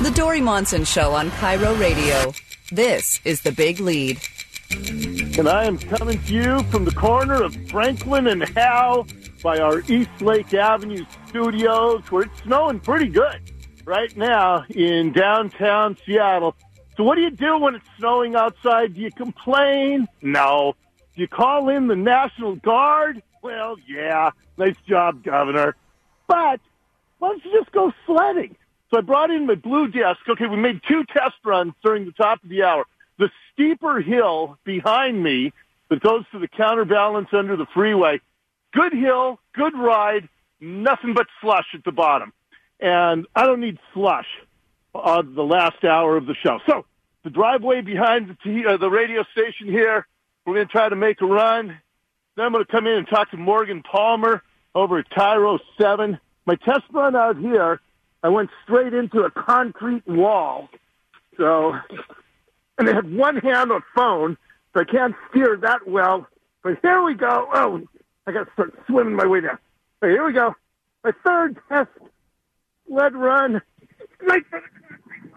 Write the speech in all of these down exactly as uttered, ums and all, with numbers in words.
The Dory Monson Show on Cairo Radio. This is The Big Lead. And I am coming to you from the corner of Franklin and Howe by our East Lake Avenue studios, where it's snowing pretty good right now in downtown Seattle. So what do you do when it's snowing outside? Do you complain? No. Do you call in the National Guard? Well, yeah. Nice job, Governor. But why don't you just go sledding? So I brought in my Blue Desk. Okay, we made two test runs during the top of the hour. The steeper hill behind me that goes to the counterbalance under the freeway, good hill, good ride, nothing but slush at the bottom. And I don't need slush on the last hour of the show. So the driveway behind the, t- uh, the radio station here, we're going to try to make a run. Then I'm going to come in and talk to Morgan Palmer over at Cairo seven. My test run out here, I went straight into a concrete wall. So, and I have one hand on phone, so I can't steer that well. But here we go. Oh, I got to start swimming my way down. Okay, here we go. My third test sled run. Right for the concrete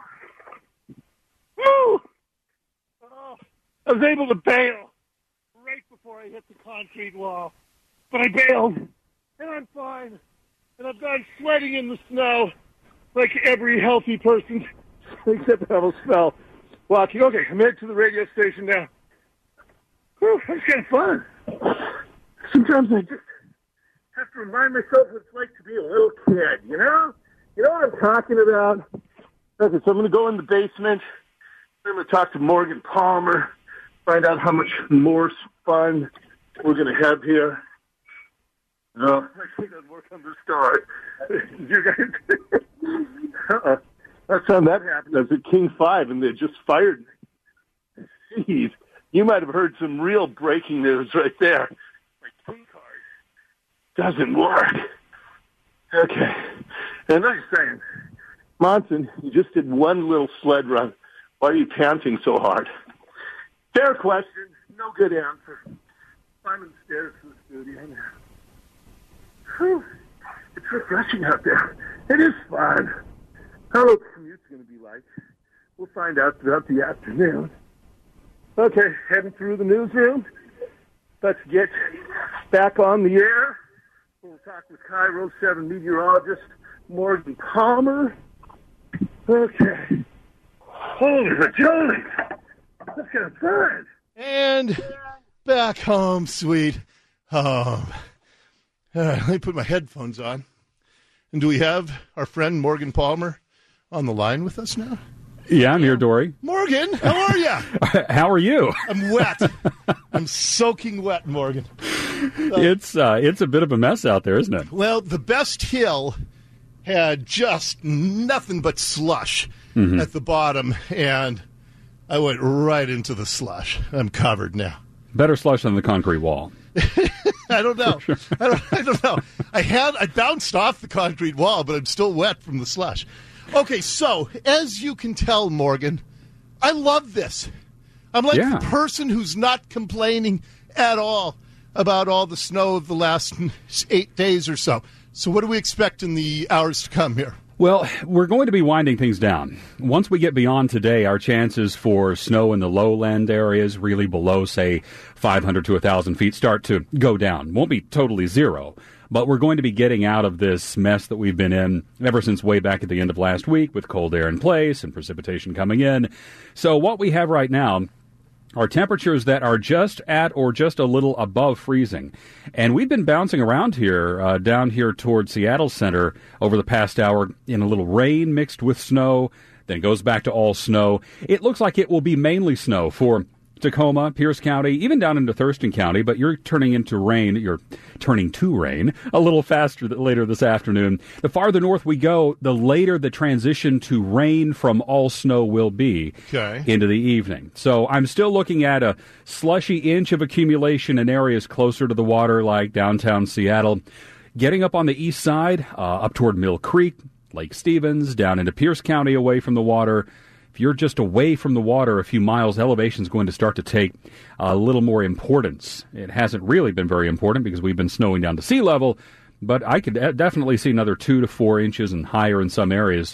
wall. Woo! Oh, I was able to bail right before I hit the concrete wall. But I bailed, and I'm fine. And I've gone sledding in the snow like every healthy person, except I almost fell walking. Okay, I'm headed to the radio station now. Whew, that's kind of fun. Sometimes I just have to remind myself what it's like to be a little kid, you know? You know what I'm talking about? Okay, so I'm going to go in the basement. I'm going to talk to Morgan Palmer, find out how much more fun we're going to have here. No, I think I'd work on the star. You guys, uh-uh. Last time that happened, I was at King five, and they just fired me. Jeez, you might have heard some real breaking news right there. My King card doesn't work. Okay, and I'm saying, Monson, you just did one little sled run. Why are you panting so hard? Fair question, no good answer. Climbing the stairs to the studio now. Whew. It's refreshing out there. It is fun. How the commute's going to be like, we'll find out throughout the afternoon. Okay, heading through the newsroom. Let's get back on the air. We'll talk with Cairo seven meteorologist Morgan Palmer. Okay. Holy majoli. That's kind of fun. And back home, sweet home. All right, let me put my headphones on. And do we have our friend Morgan Palmer on the line with us now? Yeah, I'm here, Dory. Morgan, how are you? How are you? I'm wet. I'm soaking wet, Morgan. Uh, it's uh, it's a bit of a mess out there, isn't it? Well, the best hill had just nothing but slush mm-hmm. at the bottom, and I went right into the slush. I'm covered now. Better slush than the concrete wall. I don't know. I don't, I don't know. I had I bounced off the concrete wall, but I'm still wet from the slush. Okay, so as you can tell, Morgan, I love this. I'm like yeah. the person who's not complaining at all about all the snow of the last eight days or so. So what do we expect in the hours to come here? Well, we're going to be winding things down. Once we get beyond today, our chances for snow in the lowland areas, really below, say, five hundred to one thousand feet, start to go down. Won't be totally zero, but we're going to be getting out of this mess that we've been in ever since way back at the end of last week with cold air in place and precipitation coming in. So what we have right now are temperatures that are just at or just a little above freezing. And we've been bouncing around here, uh, down here toward Seattle Center over the past hour in a little rain mixed with snow, then goes back to all snow. It looks like it will be mainly snow for Tacoma, Pierce County, even down into Thurston County, but you're turning into rain, you're turning to rain a little faster th- later this afternoon. The farther north we go, the later the transition to rain from all snow will be okay. into the evening. So I'm still looking at a slushy inch of accumulation in areas closer to the water like downtown Seattle. Getting up on the east side, uh, up toward Mill Creek, Lake Stevens, down into Pierce County away from the water. If you're just away from the water a few miles, elevation is going to start to take a little more importance. It hasn't really been very important because we've been snowing down to sea level, but I could definitely see another two to four inches and higher in some areas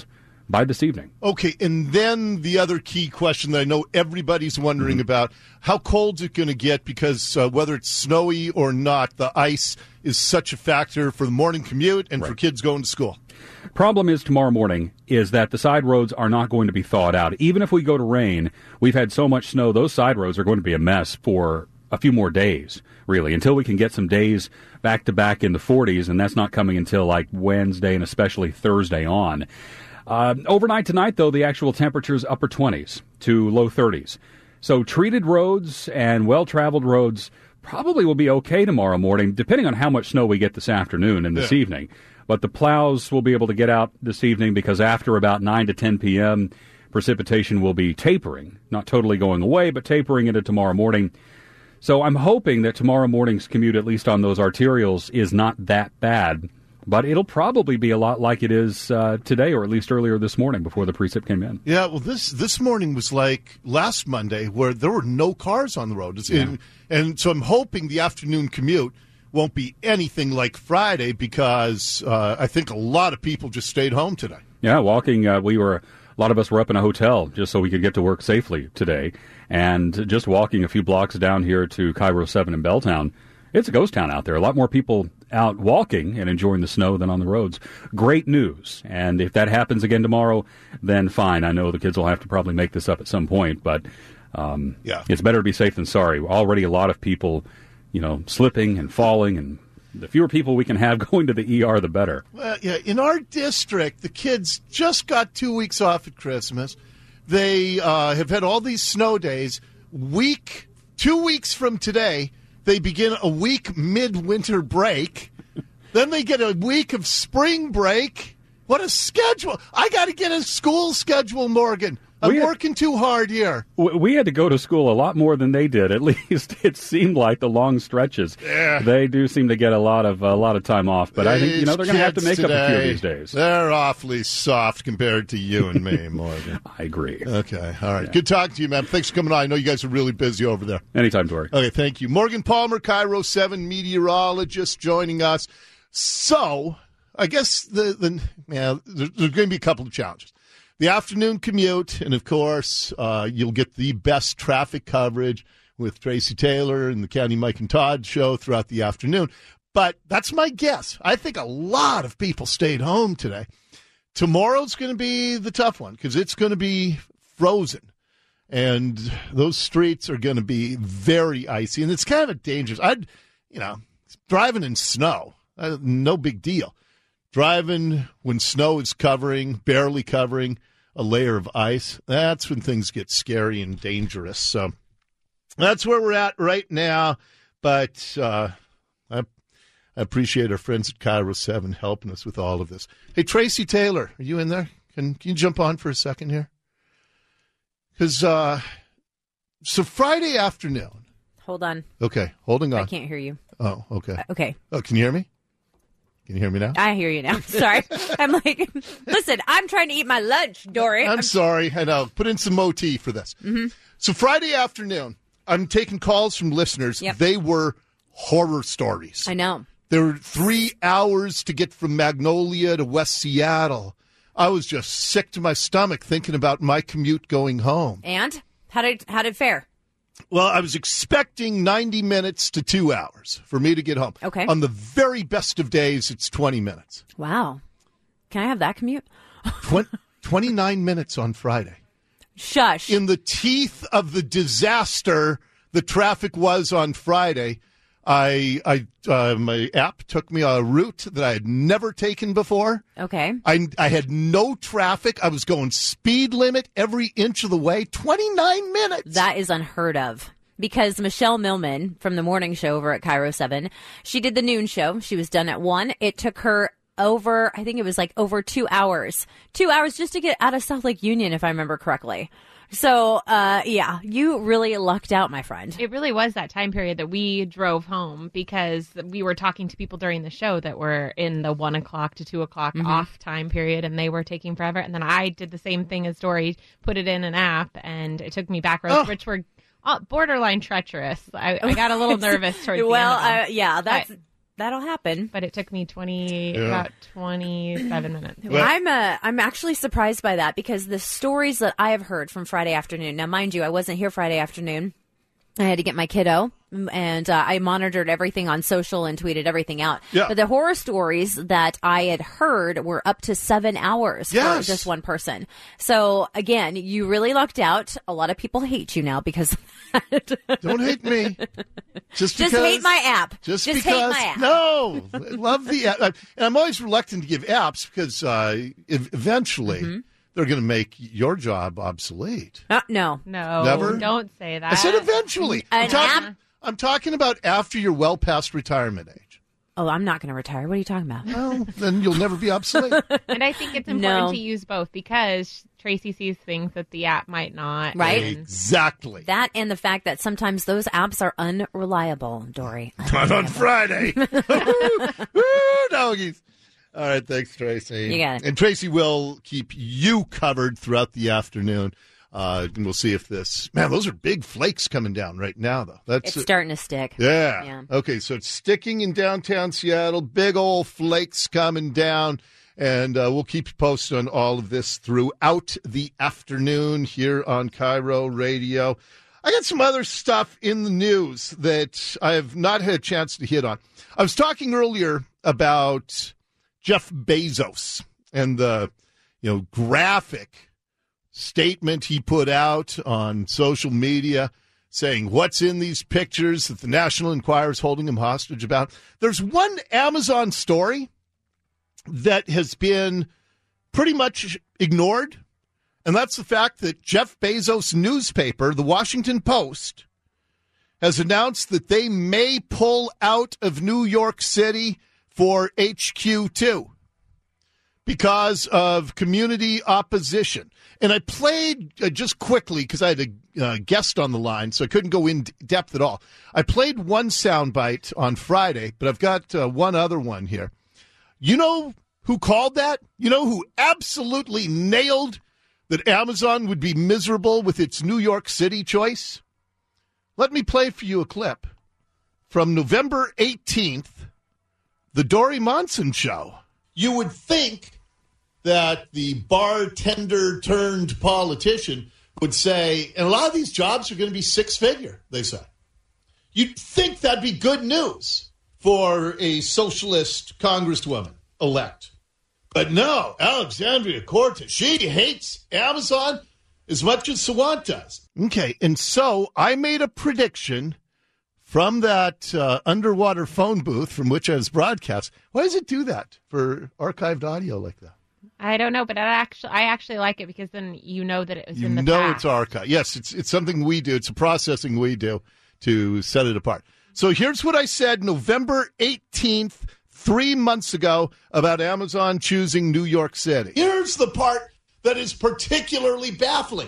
by this evening. Okay, and then the other key question that I know everybody's wondering mm-hmm. about, how cold is it going to get? Because uh, whether it's snowy or not, the ice is such a factor for the morning commute and right. for kids going to school. Problem is tomorrow morning is that the side roads are not going to be thawed out. Even if we go to rain, we've had so much snow, those side roads are going to be a mess for a few more days, really, until we can get some days back-to-back in the forties, and that's not coming until like Wednesday and especially Thursday on. Uh, overnight tonight, though, the actual temperature's upper twenties to low thirties. So treated roads and well-traveled roads probably will be okay tomorrow morning, depending on how much snow we get this afternoon and this yeah. evening. But the plows will be able to get out this evening because after about nine to ten p.m., precipitation will be tapering, not totally going away, but tapering into tomorrow morning. So I'm hoping that tomorrow morning's commute, at least on those arterials, is not that bad. But it'll probably be a lot like it is uh, today, or at least earlier this morning before the precip came in. Yeah, well, this this morning was like last Monday where there were no cars on the road. It's yeah. in, and so I'm hoping the afternoon commute won't be anything like Friday because uh, I think a lot of people just stayed home today. Yeah, walking, uh, we were, a lot of us were up in a hotel just so we could get to work safely today. And just walking a few blocks down here to Cairo seven in Belltown, it's a ghost town out there. A lot more people out walking and enjoying the snow than on the roads. Great news. And if that happens again tomorrow, then fine. I know the kids will have to probably make this up at some point, but um, yeah. it's better to be safe than sorry. Already a lot of people, you know, slipping and falling, and the fewer people we can have going to the E R, the better. Well, yeah, in our district, the kids just got two weeks off at Christmas. They uh, have had all these snow days. Week, two weeks from today, they begin a week midwinter break. Then they get a week of spring break. What a schedule. I got to get a school schedule, Morgan. I'm had, working too hard here. We had to go to school a lot more than they did. At least it seemed like the long stretches. Yeah. They do seem to get a lot of a lot of time off, but these I think you know they're going to have to make today, up a few of these days. They're awfully soft compared to you and me, Morgan. I agree. Okay, all right. Yeah. Good talking to you, man. Thanks for coming on. I know you guys are really busy over there. Anytime, Tori. Okay, thank you. Morgan Palmer, Cairo seven meteorologist, joining us. So, I guess the the yeah, there's going to be a couple of challenges. The afternoon commute, and of course, uh, you'll get the best traffic coverage with Tracy Taylor and the County Mike and Todd show throughout the afternoon. But that's my guess. I think a lot of people stayed home today. Tomorrow's going to be the tough one because it's going to be frozen, and those streets are going to be very icy, and it's kind of dangerous. I'd, you know, driving in snow, uh, no big deal. Driving when snow is covering, barely covering a layer of ice, that's when things get scary and dangerous. So that's where we're at right now. But uh, I, I appreciate our friends at Cairo seven helping us with all of this. Hey, Tracy Taylor, are you in there? Can, can you jump on for a second here? Because, uh, so Friday afternoon. Hold on. Okay, holding on. I can't hear you. Oh, okay. Uh, okay. Oh, can you hear me? Can you hear me now? I hear you now. Sorry. I'm like, listen, I'm trying to eat my lunch, Dory. I'm, I'm sorry. I know. Put in some motif for this. Mm-hmm. So Friday afternoon, I'm taking calls from listeners. Yep. They were horror stories. I know. There were three hours to get from Magnolia to West Seattle. I was just sick to my stomach thinking about my commute going home. And? How did how did it fare? Well, I was expecting ninety minutes to two hours for me to get home. Okay. On the very best of days, it's twenty minutes. Wow. Can I have that commute? Tw- twenty-nine minutes on Friday. Shush. In the teeth of the disaster the traffic was on Friday, I, I, uh, my app took me a route that I had never taken before. Okay. I, I had no traffic. I was going speed limit every inch of the way. twenty-nine minutes. That is unheard of. Because Michelle Millman from the morning show over at Cairo seven, she did the noon show. She was done at one. It took her over, I think it was like over two hours. Two hours just to get out of South Lake Union, if I remember correctly. So, uh, yeah, you really lucked out, my friend. It really was that time period that we drove home because we were talking to people during the show that were in the one o'clock to two o'clock mm-hmm. off time period, and they were taking forever. And then I did the same thing as Dory, put it in an app, and it took me back roads, oh. which were borderline treacherous. I, I got a little nervous towards well, the end. Well, uh, yeah, that's... I, that'll happen. But it took me twenty, Yeah. about twenty-seven minutes. Well- I'm uh, I'm actually surprised by that because the stories that I have heard from Friday afternoon. Now, mind you, I wasn't here Friday afternoon. I had to get my kiddo, and uh, I monitored everything on social and tweeted everything out. Yeah. But the horror stories that I had heard were up to seven hours Yes. for just one person. So, again, you really lucked out. A lot of people hate you now because of that. Don't hate me. Just, Just because, hate my app. Just, Just because. hate my app. No, I love the app. And I'm always reluctant to give apps because uh, ev- eventually Mm-hmm. they're going to make your job obsolete. Uh, no. No, Never? don't say that. I said eventually. I'm An talking, app? I'm talking about after you're well past retirement age. Oh, I'm not going to retire. What are you talking about? Well, then you'll never be obsolete. And I think it's important No. to use both because Tracy sees things that the app might not. Right. and- Exactly. That and the fact that sometimes those apps are unreliable, Dory. Not on Friday. Woo, doggies. All right, thanks, Tracy. You got it. And Tracy will keep you covered throughout the afternoon. Uh, and we'll see if this... Man, those are big flakes coming down right now, though. That's It's starting to stick. Yeah. Yeah. Okay, so it's sticking in downtown Seattle. Big old flakes coming down. And uh, we'll keep you posted on all of this throughout the afternoon here on Cairo Radio. I got some other stuff in the news that I have not had a chance to hit on. I was talking earlier about Jeff Bezos and the, you know, graphic statement he put out on social media saying what's in these pictures that the National Enquirer is holding him hostage about. There's one Amazon story that has been pretty much ignored, and that's the fact that Jeff Bezos' newspaper, the Washington Post, has announced that they may pull out of New York City for H Q two because of community opposition. And I played, uh, just quickly, because I had a uh, guest on the line, so I couldn't go in d- depth at all. I played one soundbite on Friday, but I've got uh, one other one here. You know who called that? You know who absolutely nailed that Amazon would be miserable with its New York City choice? Let me play for you a clip from November eighteenth, the Dory Monson Show. You would think that the bartender turned politician would say, and a lot of these jobs are going to be six-figure, they say. You'd think that'd be good news for a socialist congresswoman-elect. But no, Alexandria Cortez, she hates Amazon as much as Sawant does. Okay, and so I made a prediction from that uh, underwater phone booth from which I was broadcast. Why does it do that for archived audio like that? I don't know, but I actually, I actually like it because then you know that it was You in the know past. it's archived. Yes, it's it's something we do. It's a processing we do to set it apart. So here's what I said November eighteenth, three months ago, about Amazon choosing New York City. Here's the part that is particularly baffling.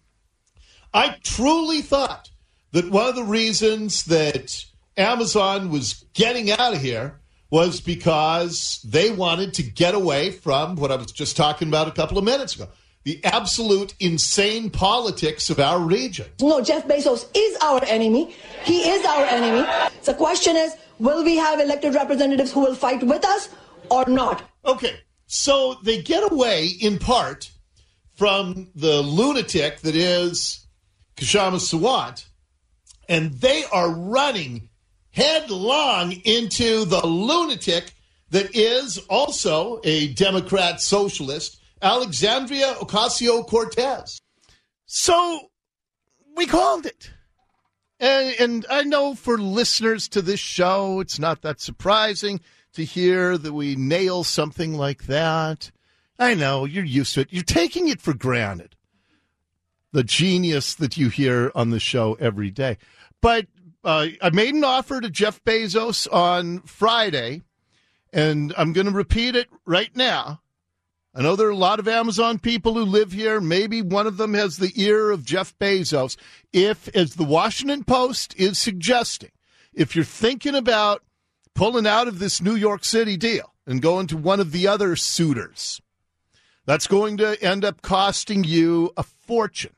I truly thought that one of the reasons that Amazon was getting out of here was because they wanted to get away from what I was just talking about a couple of minutes ago, the absolute insane politics of our region. No, Jeff Bezos is our enemy. He is our enemy. The question is, will we have elected representatives who will fight with us or not? Okay, so they get away in part from the lunatic that is Kshama Sawant, and they are running headlong into the lunatic that is also a Democrat socialist, Alexandria Ocasio-Cortez. So we called it. And, and I know for listeners to this show, it's not that surprising to hear that we nail something like that. I know, you're used to it. You're taking it for granted, the genius that you hear on the show every day. But uh, I made an offer to Jeff Bezos on Friday, and I'm going to repeat it right now. I know there are a lot of Amazon people who live here. Maybe one of them has the ear of Jeff Bezos. If, as the Washington Post is suggesting, if you're thinking about pulling out of this New York City deal and going to one of the other suitors, that's going to end up costing you a fortune.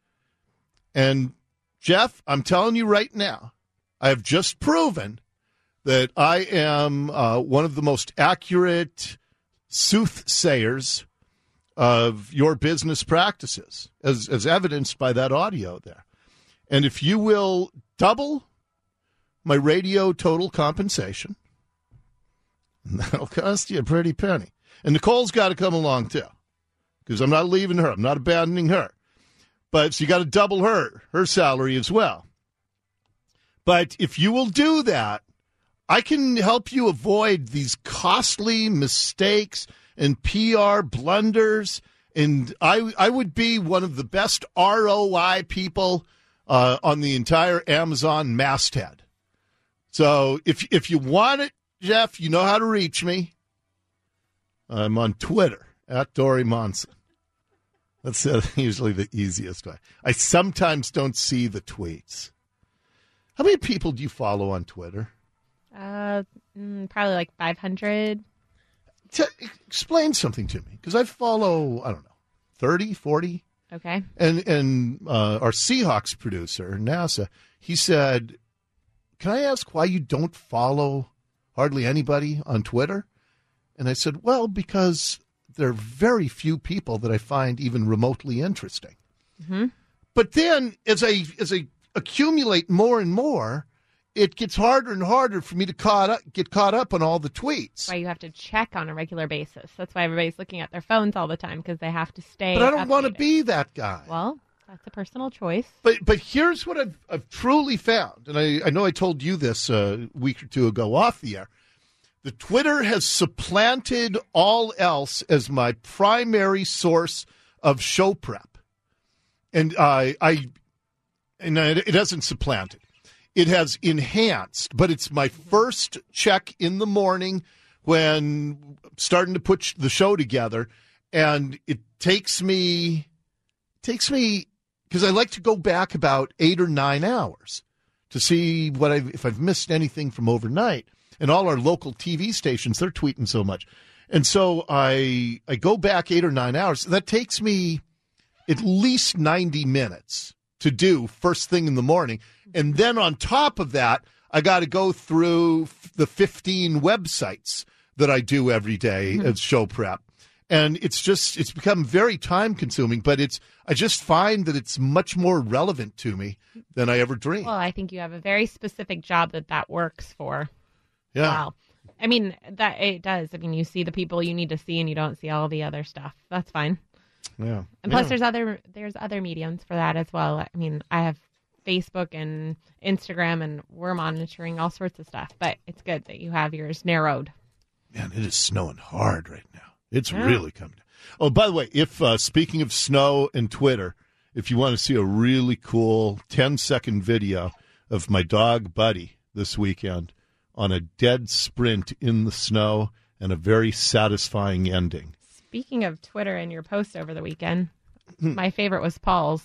And, Jeff, I'm telling you right now, I have just proven that I am uh, one of the most accurate soothsayers of your business practices, as, as evidenced by that audio there. And if you will double my radio total compensation, that'll cost you a pretty penny. And Nicole's got to come along, too, because I'm not leaving her. I'm not abandoning her. But so you got to double her, her salary as well. But if you will do that, I can help you avoid these costly mistakes and P R blunders, and I I would be one of the best R O I people uh, on the entire Amazon masthead. So if if you want it, Jeff, you know how to reach me. I'm on Twitter, at Dory Monson. That's uh, usually the easiest way. I sometimes don't see the tweets. How many people do you follow on Twitter? Uh, mm, probably like five hundred. T- explain something to me, because I follow, I don't know, thirty, forty. Okay. And and uh, our Seahawks producer, NASA, he said, can I ask why you don't follow hardly anybody on Twitter? And I said, well, because there are very few people that I find even remotely interesting. Mm-hmm. But then as I, as I accumulate more and more, it gets harder and harder for me to caught up, get caught up on all the tweets. That's why you have to check on a regular basis. That's why everybody's looking at their phones all the time, because they have to stay But I don't updated. want to be that guy. Well, that's a personal choice. But but here's what I've, I've truly found, and I, I know I told you this a week or two ago off the air. The Twitter has supplanted all else as my primary source of show prep. And I, I and it hasn't supplanted. It has enhanced, but it's my first check in the morning when I'm starting to put the show together, and it takes me, takes me, because I like to go back about eight or nine hours to see what I've, if I've missed anything from overnight. And all our local T V stations, they're tweeting so much. And so I I go back eight or nine hours. That takes me at least ninety minutes to do first thing in the morning. And then on top of that, I got to go through the fifteen websites that I do every day mm-hmm. as show prep. And it's just, it's become very time consuming, but it's, I just find that it's much more relevant to me than I ever dreamed. Well, I think you have a very specific job that that works for. Yeah. Wow. I mean, that it does. I mean, you see the people you need to see and you don't see all the other stuff. That's fine. Yeah. And plus yeah. there's other there's other mediums for that as well. I mean, I have Facebook and Instagram, and we're monitoring all sorts of stuff, but it's good that you have yours narrowed. Man, it is snowing hard right now. It's yeah. really coming down. Oh, by the way, if uh, speaking of snow and Twitter, if you want to see a really cool ten-second video of my dog Buddy this weekend on a dead sprint in the snow and a very satisfying ending. Speaking of Twitter and your post over the weekend, my favorite was Paul's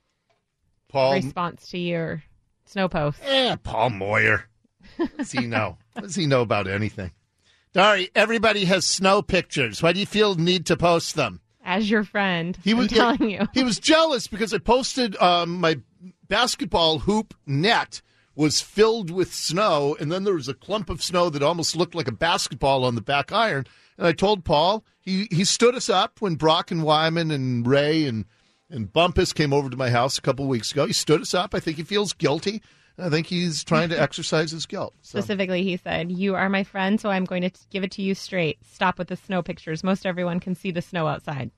Paul response to your snow post. Eh, Paul Moyer. What does he know? What does he know about anything? Dari, everybody has snow pictures. Why do you feel the need to post them? As your friend, he was I'm telling you. He was jealous because I posted um, my basketball hoop net was filled with snow, and then there was a clump of snow that almost looked like a basketball on the back iron. And I told Paul, he, he stood us up when Brock and Wyman and Ray and, and Bumpus came over to my house a couple of weeks ago. He stood us up. I think he feels guilty. I think he's trying to exercise his guilt. So. Specifically, he said, you are my friend, so I'm going to give it to you straight. Stop with the snow pictures. Most everyone can see the snow outside.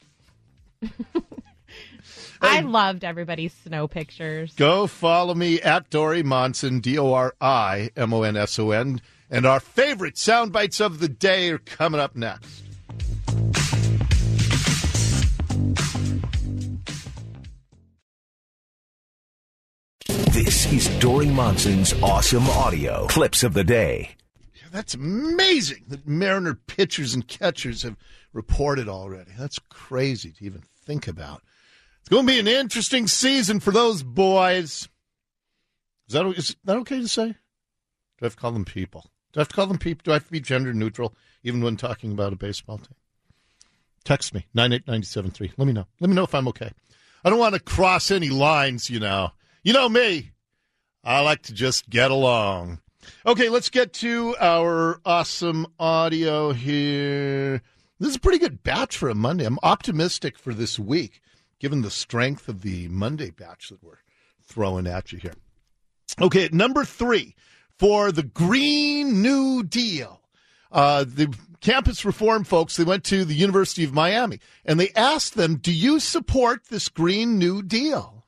I loved everybody's snow pictures. Go follow me at Dory Monson, D O R I M O N S O N. And our favorite sound bites of the day are coming up next. This is Dory Monson's Awesome Audio Clips of the Day. That's amazing that Mariner pitchers and catchers have reported already. That's crazy to even think about. It's going to be an interesting season for those boys. Is that, is that okay to say? Do I have to call them people? Do I have to call them people? Do I have to be gender neutral even when talking about a baseball team? Text me, nine eight nine seven three. Let me know. Let me know if I'm okay. I don't want to cross any lines, you know. You know me. I like to just get along. Okay, let's get to our awesome audio here. This is a pretty good batch for a Monday. I'm optimistic for this week, given the strength of the Monday batch that we're throwing at you here. Okay, at number three, for the Green New Deal, uh, the campus reform folks, they went to the University of Miami, and they asked them, do you support this Green New Deal?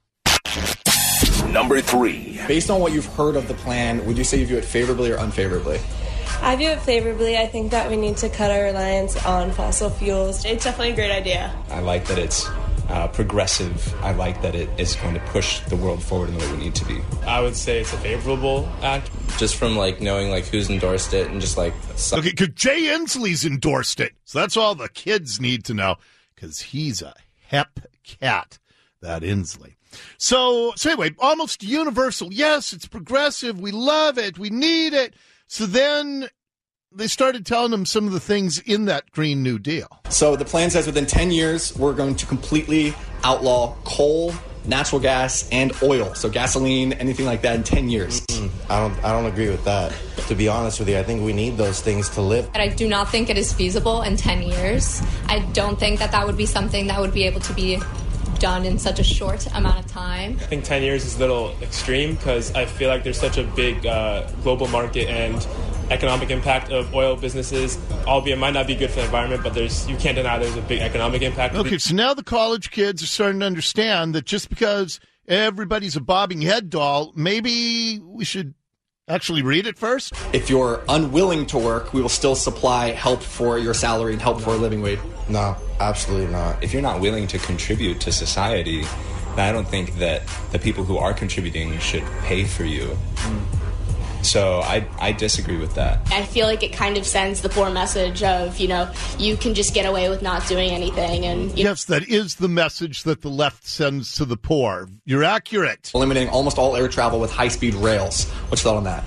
Number three. Based on what you've heard of the plan, would you say you view it favorably or unfavorably? I view it favorably. I think that we need to cut our reliance on fossil fuels. It's definitely a great idea. I like that it's uh, progressive. I like that it is going to push the world forward in the way we need to be. I would say it's a favorable act. Just from like knowing like who's endorsed it and just like... Okay, because Jay Inslee's endorsed it. So that's all the kids need to know, because he's a hep cat, that Inslee. So, so anyway, almost universal. Yes, it's progressive. We love it. We need it. So then they started telling them some of the things in that Green New Deal. So the plan says within ten years, we're going to completely outlaw coal, natural gas, and oil. So gasoline, anything like that in ten years. Mm-hmm. I don't I don't agree with that. To be honest with you, I think we need those things to live. I do not think it is feasible in ten years. I don't think that that would be something that would be able to be done in such a short amount of time. I think ten years is a little extreme because I feel like there's such a big uh, global market and economic impact of oil businesses, albeit it might not be good for the environment, but there's you can't deny there's a big economic impact. Okay, so now the college kids are starting to understand that just because everybody's a bobbing head doll, maybe we should actually read it first. If you're unwilling to work, we will still supply help for your salary and help for a living wage. No, absolutely not. If you're not willing to contribute to society, then I don't think that the people who are contributing should pay for you. Mm. So I, I disagree with that. I feel like it kind of sends the poor message of, you know, you can just get away with not doing anything. And you yes, that is the message that the left sends to the poor. You're accurate. Eliminating almost all air travel with high-speed rails. What's your thought on that?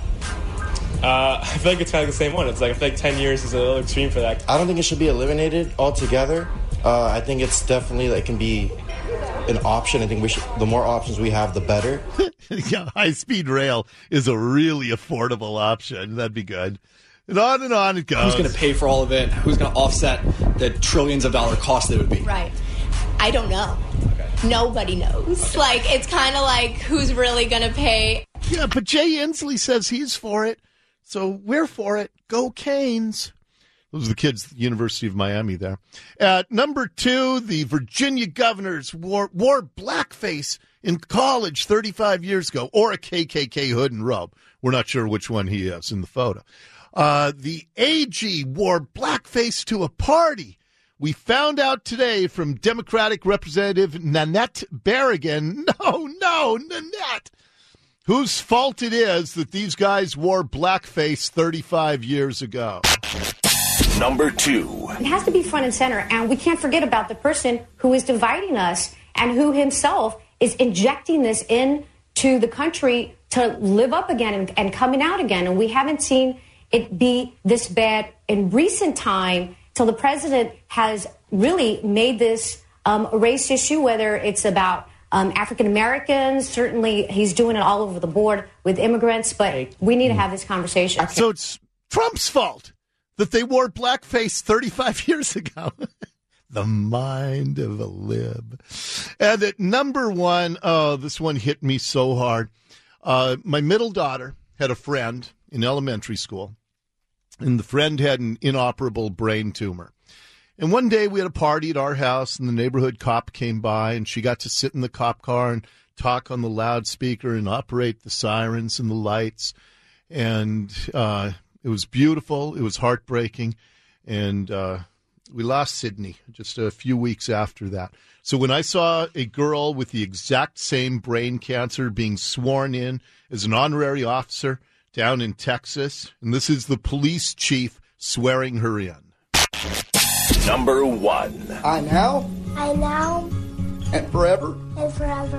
Uh, I feel like it's kind of the same one. It's like I feel like ten years is a little extreme for that. I don't think it should be eliminated altogether. Uh, I think it's definitely like can be an option. I think we should. The more options we have, the better. Yeah, high-speed rail is a really affordable option. That'd be good. And on and on it goes. Who's going to pay for all of it? Who's going to offset the trillions of dollar cost that it would be? Right. I don't know. Okay. Nobody knows. Okay. Like it's kind of like who's really going to pay. Yeah, but Jay Inslee says he's for it. So we're for it. Go Canes. Those are the kids at the University of Miami there. At number two, the Virginia governors wore, wore blackface in college thirty-five years ago, or a K K K hood and robe. We're not sure which one he is in the photo. Uh, the A G wore blackface to a party. We found out today from Democratic Representative Nanette Berrigan. No, no, Nanette. Whose fault it is that these guys wore blackface thirty-five years ago. Number two. It has to be front and center, and we can't forget about the person who is dividing us and who himself is injecting this into the country to live up again and, and coming out again. And we haven't seen it be this bad in recent time till the president has really made this um, a race issue, whether it's about Um, African Americans. Certainly, he's doing it all over the board with immigrants, but we need to have this conversation. So it's Trump's fault that they wore blackface thirty-five years ago. The mind of a lib. And at number one, oh, this one hit me so hard. Uh, my middle daughter had a friend in elementary school, and the friend had an inoperable brain tumor. And one day we had a party at our house, and the neighborhood cop came by, and she got to sit in the cop car and talk on the loudspeaker and operate the sirens and the lights. And uh, it was beautiful. It was heartbreaking. And uh, we lost Sydney just a few weeks after that. So when I saw a girl with the exact same brain cancer being sworn in as an honorary officer down in Texas, and this is the police chief swearing her in. Number one. I now. I now. And forever. And forever.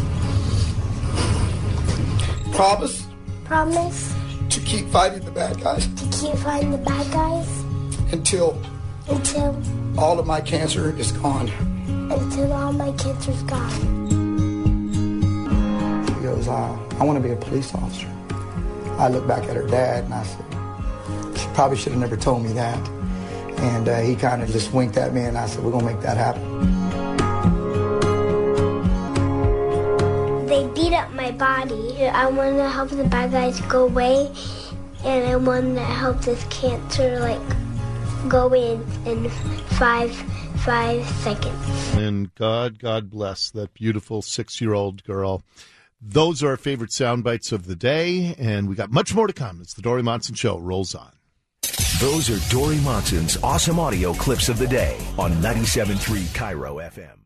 Promise. Promise. To keep fighting the bad guys. To keep fighting the bad guys. Until. Until. All of my cancer is gone. Until all my cancer's gone. He goes, uh, I want to be a police officer. I looked back at her dad and I said, she probably should have never told me that. And uh, he kind of just winked at me and I said, we're going to make that happen. They beat up my body. I want to help the bad guys go away, and I want to help this cancer, like, go in in five, five seconds. And God, God bless that beautiful six-year-old girl. Those are our favorite sound bites of the day, and we got much more to come as the Dori Monson Show rolls on. Those are Dori Monson's awesome audio clips of the day on ninety-seven point three Cairo F M.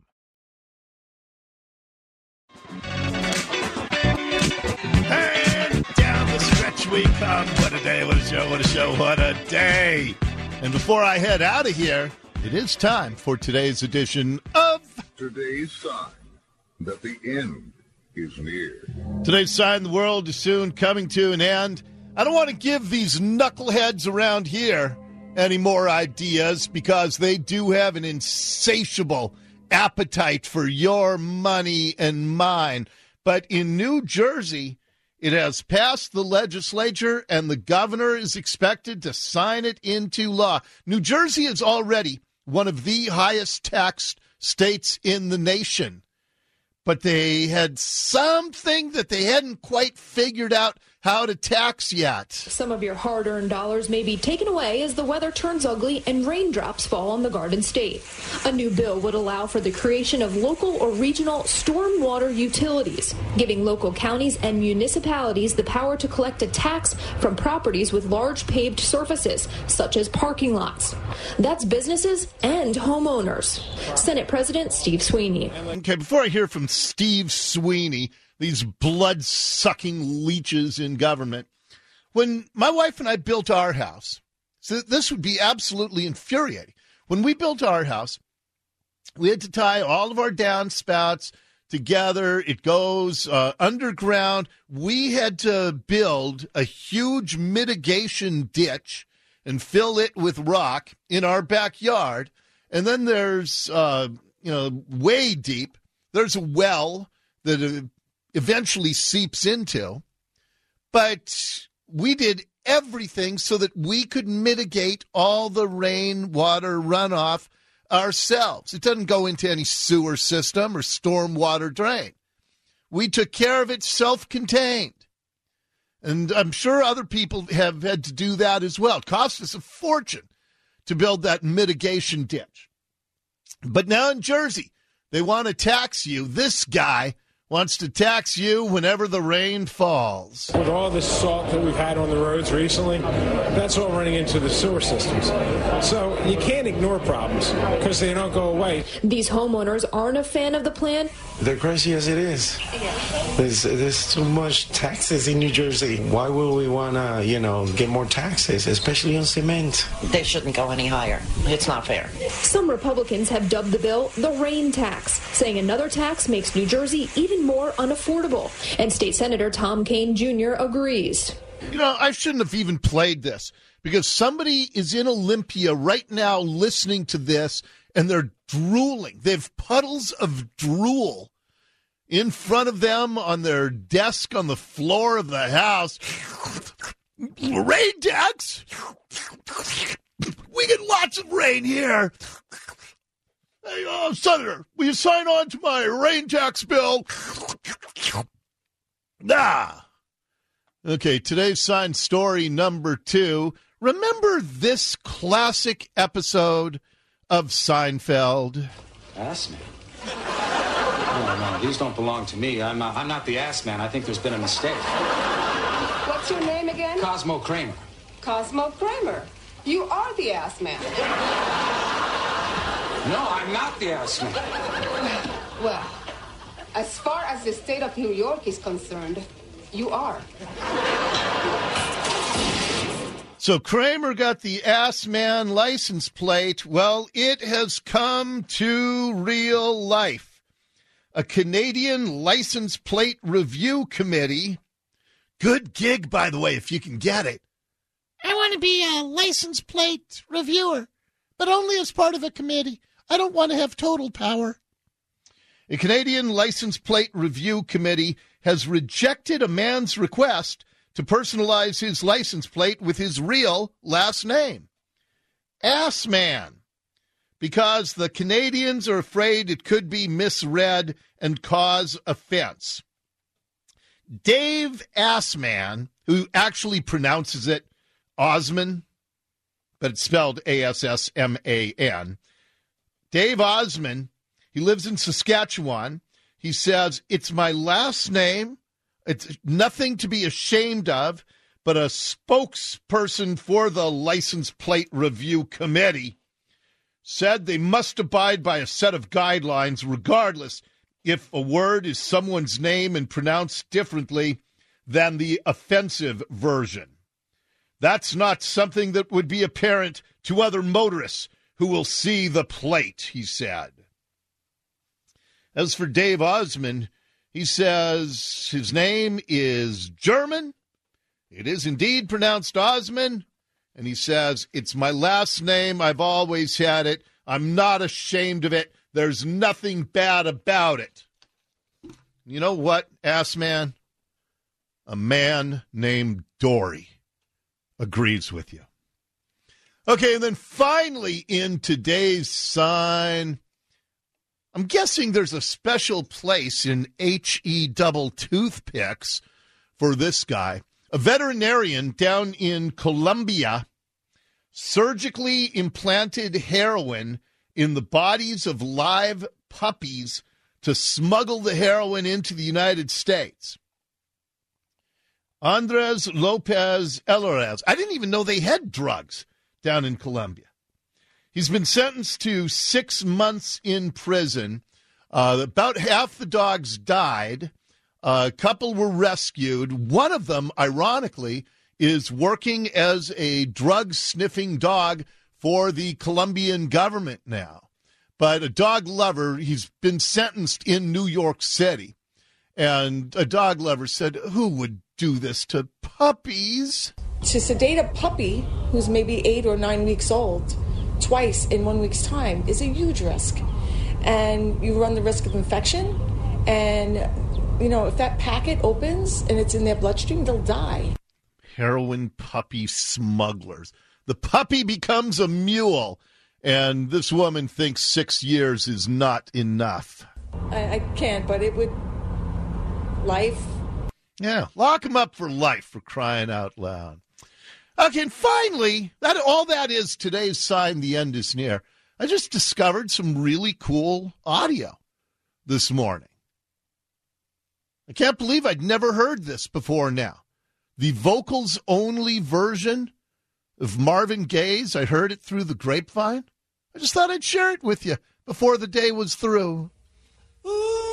And down the stretch we come. What a day, what a show, what a show, what a day. And before I head out of here, it is time for today's edition of Today's Sign that the end is near. Today's Sign the world is soon coming to an end. I don't want to give these knuckleheads around here any more ideas because they do have an insatiable appetite for your money and mine. But in New Jersey, it has passed the legislature and the governor is expected to sign it into law. New Jersey is already one of the highest taxed states in the nation. But they had something that they hadn't quite figured out how to tax yet. Some of your hard-earned dollars may be taken away as the weather turns ugly and raindrops fall on the Garden State. A new bill would allow for the creation of local or regional stormwater utilities, giving local counties and municipalities the power to collect a tax from properties with large paved surfaces, such as parking lots. That's businesses and homeowners. Senate President Steve Sweeney. Okay, before I hear from Steve Sweeney, these blood-sucking leeches in government. When my wife and I built our house, so this would be absolutely infuriating. When we built our house, we had to tie all of our downspouts together. It goes uh, underground. We had to build a huge mitigation ditch and fill it with rock in our backyard. And then there's, uh, you know, way deep, there's a well that uh, eventually seeps into, but we did everything so that we could mitigate all the rainwater runoff ourselves. It doesn't go into any sewer system or stormwater drain. We took care of it self-contained. And I'm sure other people have had to do that as well. It cost us a fortune to build that mitigation ditch. But now in Jersey, they want to tax you. This guy wants to tax you whenever the rain falls. With all this salt that we've had on the roads recently, that's all running into the sewer systems. So you can't ignore problems because they don't go away. These homeowners aren't a fan of the plan. They're crazy as it is. There's, there's too much taxes in New Jersey. Why would we want to, you know, get more taxes, especially on cement? They shouldn't go any higher. It's not fair. Some Republicans have dubbed the bill the rain tax, saying another tax makes New Jersey even more unaffordable. And State Senator Tom Kean Junior agrees. You know, I shouldn't have even played this because somebody is in Olympia right now listening to this and they're drooling. They have puddles of drool in front of them on their desk on the floor of the house. Rain tax? We get lots of rain here. Hey, uh, Senator, will you sign on to my rain tax bill? Nah. Okay, today's signed story number two. Remember this classic episode of Seinfeld? Ass man? No, no, these don't belong to me. I'm not, I'm not the ass man. I think there's been a mistake. What's your name again? Cosmo Kramer. Cosmo Kramer. You are the ass man. No, I'm not the ass man. Well, as far as the state of New York is concerned, you are. So Kramer got the ass man license plate. Well, it has come to real life. A Canadian license plate review committee. Good gig, by the way, if you can get it. I want to be a license plate reviewer, but only as part of a committee. I don't want to have total power. A Canadian license plate review committee has rejected a man's request to personalize his license plate with his real last name, Assman, because the Canadians are afraid it could be misread and cause offense. Dave Assman, who actually pronounces it Osman, but it's spelled A S S M A N. Dave Osman, he lives in Saskatchewan. He says, it's my last name. It's nothing to be ashamed of, but a spokesperson for the License Plate Review Committee said they must abide by a set of guidelines regardless if a word is someone's name and pronounced differently than the offensive version. That's not something that would be apparent to other motorists who will see the plate, he said. As for Dave Osman, he says his name is German. It is indeed pronounced Osman. And he says, it's my last name. I've always had it. I'm not ashamed of it. There's nothing bad about it. You know what, ass man? A man named Dory agrees with you. Okay, and then finally in today's sign, I'm guessing there's a special place in H E double toothpicks for this guy. A veterinarian down in Colombia surgically implanted heroin in the bodies of live puppies to smuggle the heroin into the United States. Andres Lopez Elorez. I didn't even know they had drugs down in Colombia. He's been sentenced to six months in prison. Uh, about half the dogs died. Uh, a couple were rescued. One of them, ironically, is working as a drug-sniffing dog for the Colombian government now. But a dog lover, he's been sentenced in New York City. And a dog lover said, who would do this to puppies? To sedate a puppy who's maybe eight or nine weeks old twice in one week's time is a huge risk. And you run the risk of infection. And, you know, if that packet opens and it's in their bloodstream, they'll die. Heroin puppy smugglers. The puppy becomes a mule. And this woman thinks six years is not enough. I, I can't, but it would... Life. Yeah, lock him up for life, for crying out loud. Okay, and finally, that all that is today's sign, the end is near. I just discovered some really cool audio this morning. I can't believe I'd never heard this before now. The vocals-only version of Marvin Gaye's, I heard it through the grapevine. I just thought I'd share it with you before the day was through. Ooh,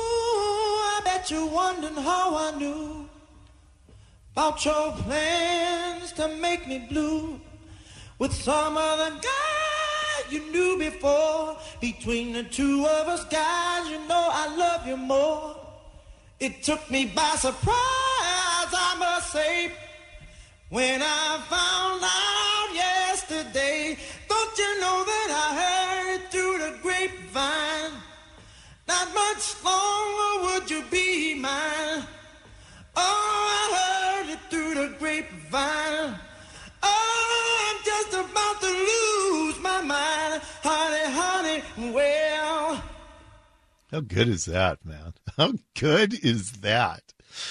I bet you're wondering how I knew about your plans to make me blue with some other guy you knew before. Between the two of us guys, you know I love you more. It took me by surprise, I must say, when I found out yesterday. Don't you know that I heard through the grapevine? Not much longer would you be mine. Oh, I heard it through the grapevine. Oh, I'm just about to lose my mind. Honey, honey, well. How good is that, man? How good is that?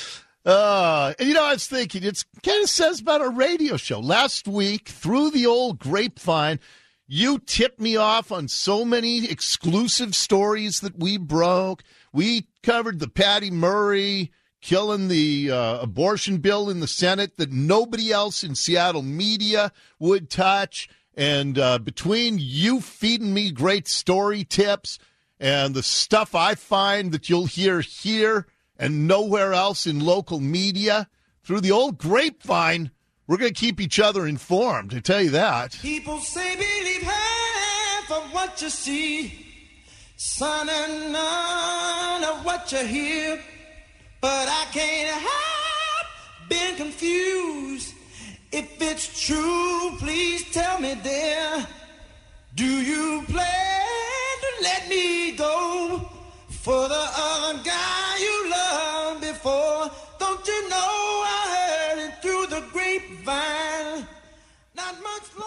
Uh, and, you know, I was thinking, it's kind of says about our radio show. Last week, through the old grapevine, you tipped me off on so many exclusive stories that we broke. We covered the Patty Murray killing the uh, abortion bill in the Senate that nobody else in Seattle media would touch. And uh, between you feeding me great story tips and the stuff I find that you'll hear here and nowhere else in local media, through the old grapevine, we're going to keep each other informed, I tell you that. People say believe half of what you see, son, and none of what you hear. But I can't help being confused. If it's true, please tell me, dear. Do you plan to let me go for the other guy you loved before? Don't you know I heard it through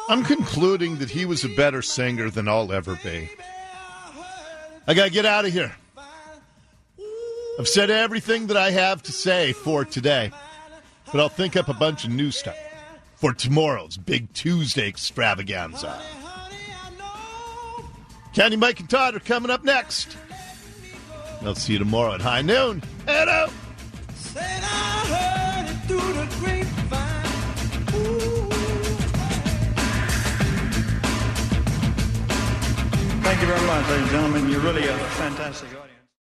I'm concluding that he was a better singer than I'll ever be. I gotta get out of here. I've said everything that I have to say for today, but I'll think up a bunch of new stuff for tomorrow's Big Tuesday extravaganza. Kenny, Mike, and Todd are coming up next. I'll see you tomorrow at high noon. Head out. Said I heard it through the grapevine. Ooh. Thank you very much, ladies and gentlemen. You're really a fantastic